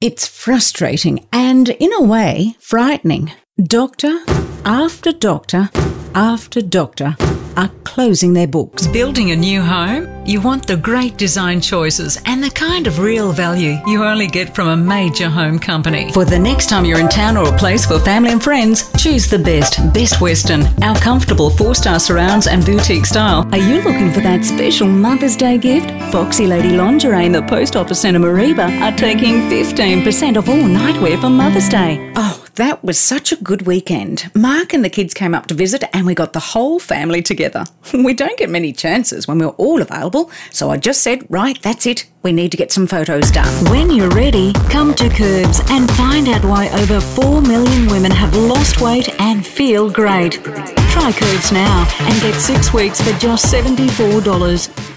It's frustrating and, in a way, frightening. Doctor after doctor after doctor are closing their books. Building a new home? You want the great design choices and the kind of real value you only get from a major home company. For the next time you're in town or a place for family and friends, choose the Best Western. Our comfortable 4-star surrounds and boutique style. Are you looking for that special Mother's Day gift? Foxy Lady Lingerie in the Post Office Centre Mareeba are taking 15% off all nightwear for Mother's Day. Oh, that was such a good weekend. Mark and the kids came up to visit and we got the whole family together. We don't get many chances when we're all available, so I just said, right, that's it. We need to get some photos done. When you're ready, come to Curbs and find out why over 4 million women have lost weight and feel great. Try Curbs now and get 6 weeks for just $74.